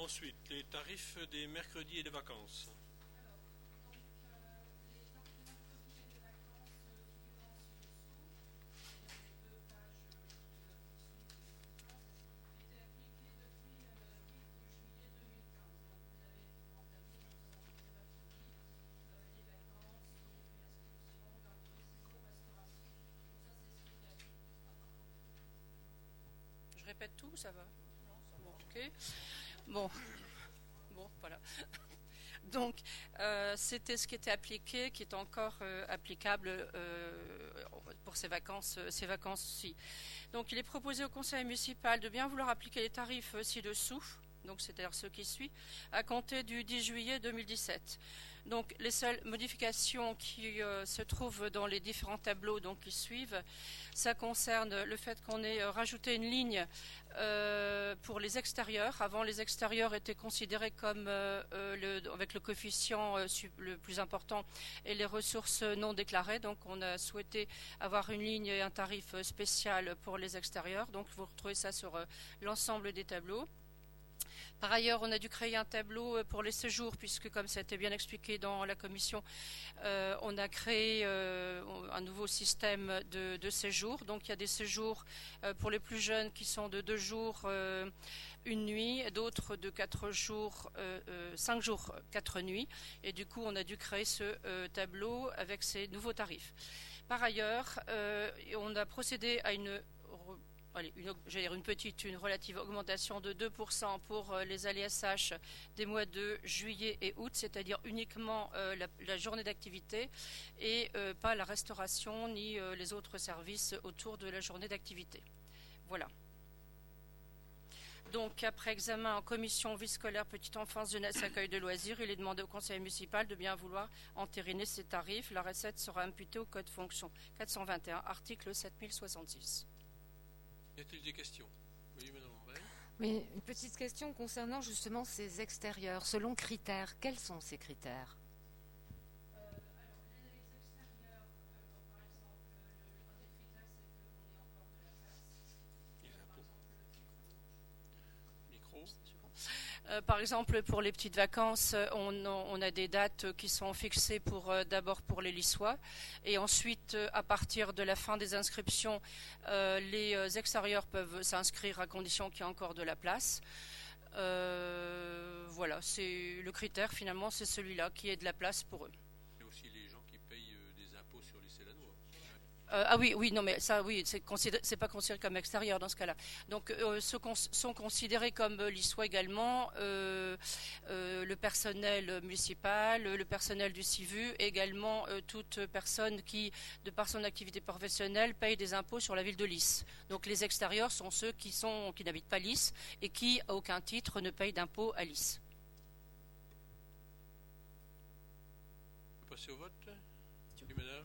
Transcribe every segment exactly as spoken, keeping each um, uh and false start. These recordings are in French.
Ensuite, les tarifs des mercredis et des vacances. Je répète tout, ça va? Bon, ok. Bon, bon, voilà. Donc, euh, c'était ce qui était appliqué, qui est encore euh, applicable euh, pour ces vacances, ces vacances-ci. Donc, il est proposé au conseil municipal de bien vouloir appliquer les tarifs ci-dessous, donc c'est-à-dire ceux qui suivent, à compter du dix juillet deux mille dix-sept. Donc, les seules modifications qui euh, se trouvent dans les différents tableaux donc, qui suivent, ça concerne le fait qu'on ait euh, rajouté une ligne euh, pour les extérieurs. Avant, les extérieurs étaient considérés comme, euh, euh, le, avec le coefficient euh, le plus important, et les ressources non déclarées. Donc, on a souhaité avoir une ligne et un tarif spécial pour les extérieurs. Donc, vous retrouvez ça sur euh, l'ensemble des tableaux. Par ailleurs, on a dû créer un tableau pour les séjours, puisque comme ça a été bien expliqué dans la commission, euh, on a créé euh, un nouveau système de, de séjours. Donc il y a des séjours euh, pour les plus jeunes qui sont de deux jours, euh, une nuit, d'autres de quatre jours, euh, euh, cinq jours, quatre nuits. Et du coup, on a dû créer ce euh, tableau avec ces nouveaux tarifs. Par ailleurs, euh, on a procédé à une Allez, une, j'allais dire une petite, une relative augmentation de deux pour cent pour euh, les A L S H des mois de juillet et août, c'est-à-dire uniquement euh, la, la journée d'activité et euh, pas la restauration ni euh, les autres services autour de la journée d'activité. Voilà. Donc, après examen en commission vie scolaire, petite enfance, jeunesse, accueil de loisirs, il est demandé au conseil municipal de bien vouloir entériner ces tarifs. La recette sera imputée au code fonction quatre cent vingt et un, article sept mille soixante-six. Y a-t-il des questions? Oui, madame André. Oui, une petite question concernant justement ces extérieurs. Selon critères, quels sont ces critères? Euh, par exemple, pour les petites vacances, on, on a des dates qui sont fixées pour euh, d'abord pour les Lissois, et ensuite, euh, à partir de la fin des inscriptions, euh, les euh, extérieurs peuvent s'inscrire à condition qu'il y ait encore de la place. Euh, voilà, c'est le critère finalement, c'est celui-là qui est de la place pour eux. Il y a aussi les gens qui payent euh, des impôts sur les Célanois. Euh, ah oui, oui, non, mais ça, oui, c'est, considéré, c'est pas considéré comme extérieur dans ce cas-là. Donc, euh, ceux cons- sont considérés comme euh, l'Issois également, euh, euh, le personnel municipal, le personnel du C I V U, et également euh, toute personne qui, de par son activité professionnelle, paye des impôts sur la ville de Lys. Donc, les extérieurs sont ceux qui sont, qui n'habitent pas Lys et qui, à aucun titre, ne payent d'impôts à Lys. On peut passer au vote. Oui, madame.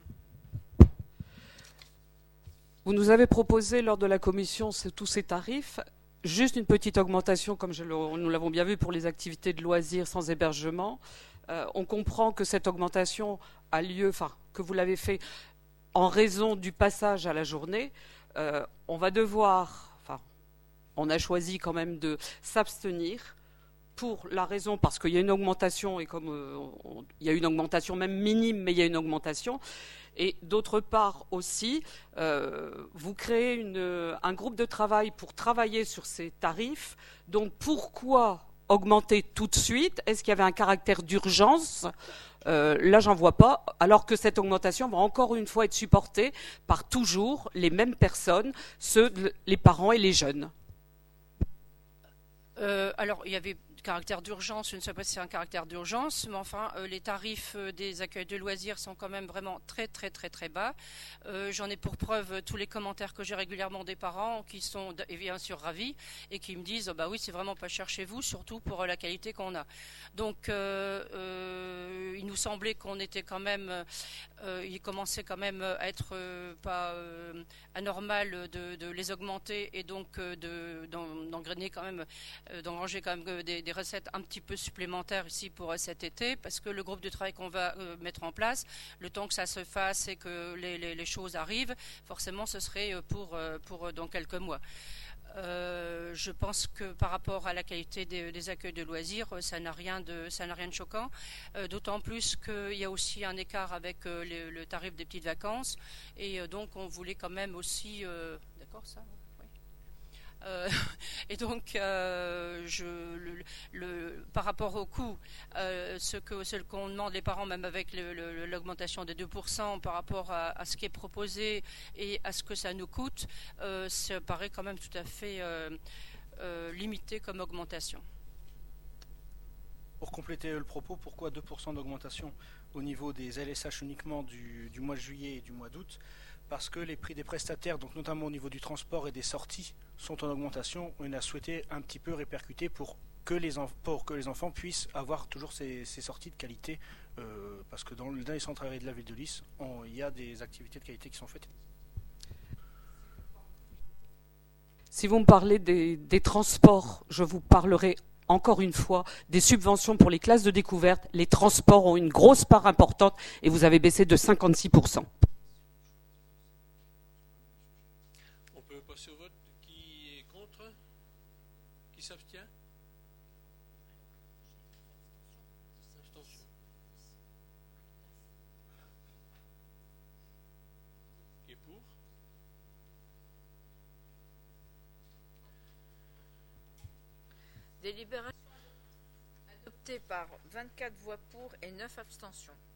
Vous nous avez proposé lors de la commission tous ces tarifs, juste une petite augmentation, comme je le, nous l'avons bien vu, pour les activités de loisirs sans hébergement. Euh, on comprend que cette augmentation a lieu, enfin, que vous l'avez fait en raison du passage à la journée. Euh, on va devoir, enfin, on a choisi quand même de s'abstenir pour la raison, parce qu'il y a une augmentation, et comme euh, on, il y a une augmentation même minime, mais il y a une augmentation. Et d'autre part aussi, euh, vous créez une, un groupe de travail pour travailler sur ces tarifs. Donc pourquoi augmenter tout de suite? Est-ce qu'il y avait un caractère d'urgence? euh, Là, j'en vois pas. Alors que cette augmentation va encore une fois être supportée par toujours les mêmes personnes, ceux, les parents et les jeunes. Euh, alors, il y avait caractère d'urgence, je ne sais pas si c'est un caractère d'urgence, mais enfin, euh, les tarifs euh, des accueils de loisirs sont quand même vraiment très, très, très, très bas. Euh, j'en ai pour preuve euh, tous les commentaires que j'ai régulièrement des parents qui sont et bien sûr ravis et qui me disent oh, bah oui, c'est vraiment pas cher chez vous, surtout pour euh, la qualité qu'on a. Donc, euh, euh, il nous semblait qu'on était quand même, euh, il commençait quand même à être euh, pas euh, anormal de, de les augmenter et donc euh, de, d'engrainer quand même, euh, d'engranger quand même des, des recettes un petit peu supplémentaires ici pour euh, cet été, parce que le groupe de travail qu'on va euh, mettre en place, le temps que ça se fasse et que les, les, les choses arrivent, forcément ce serait pour, euh, pour euh, dans quelques mois. Euh, je pense que par rapport à la qualité des, des accueils de loisirs, ça n'a rien de, ça n'a rien de choquant. Euh, d'autant plus qu'il y a aussi un écart avec euh, le, le tarif des petites vacances. Et euh, donc, on voulait quand même aussi... Euh, d'accord, ça oui. euh, Et donc, euh, je, le, le, par rapport au coût, euh, ce que ce qu'on demande les parents, même avec le, le, l'augmentation des deux pour cent par rapport à, à ce qui est proposé et à ce que ça nous coûte, euh, ça paraît quand même tout à fait euh, euh, limité comme augmentation. Pour compléter le propos, pourquoi deux pour cent d'augmentation au niveau des L S H uniquement du, du mois de juillet et du mois d'août? Parce que les prix des prestataires, donc notamment au niveau du transport et des sorties, sont en augmentation. On a souhaité un petit peu répercuter pour que les, pour que les enfants puissent avoir toujours ces, ces sorties de qualité, euh, parce que dans, dans les centres aérés de la ville de Lys, on, il y a des activités de qualité qui sont faites. Si vous me parlez des, des transports, je vous parlerai encore une fois des subventions pour les classes de découverte. Les transports ont une grosse part importante et vous avez baissé de cinquante-six pour cent. On peut passer au vote. Qui est contre? Qui s'abstient? Abstention. Qui est pour? Délibération adoptée par vingt-quatre voix pour et neuf abstentions.